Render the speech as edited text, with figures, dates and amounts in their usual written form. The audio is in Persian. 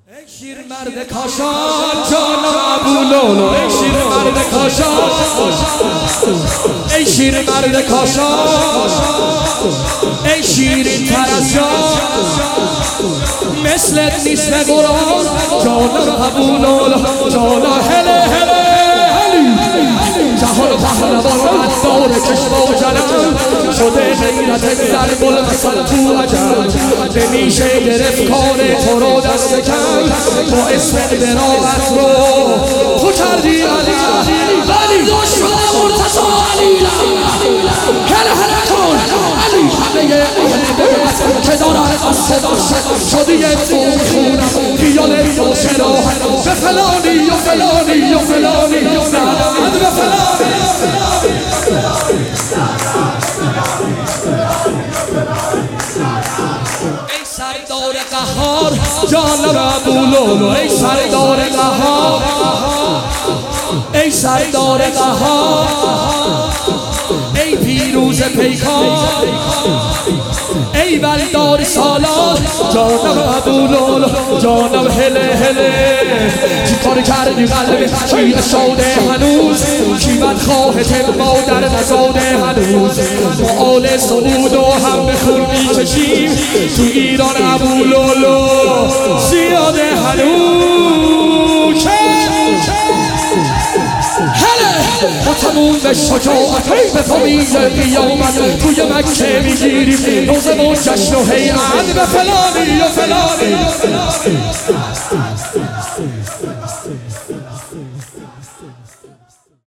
ای شیر مرد کاشان جانم ابوالولو، ای شیر مرد کاشان، ای شیر مرد کاشان، ای شیرین تر از جان، مثلت نیست قرآن جانم ابوالولو، جانم هله هله جهان پهلوان عطار چشم و جلم شده غیرت ضرب المثل تو عجب نمیشه گرفت کار تو رو دست کم تو اسم دراغت رو تو کردی علی دشمن مرتضی علی هله هله کن علی همه که دارن قصد شدی تو خونم خیال تو چرا به فلانی و فلانی و فلانی به فلانی ای سردار قهار جانم ابوالولو، ای سردار قهار، ای سردار قهار، ای پیروز پیکار، ای بلدار سالار جانم ابوالولو، جانم هله هله چی کار کردی قلب کی شده هنوز کی بدخواه تبا در نزاده هنوز با آل سعود و هم به خون میکشیم تو ایران ابوالولو زیاده هنوز با تموم شجاعت به فامیل قیامت توی مکه میگیریم روزه و جشن و هیئت به فلانی و فلانی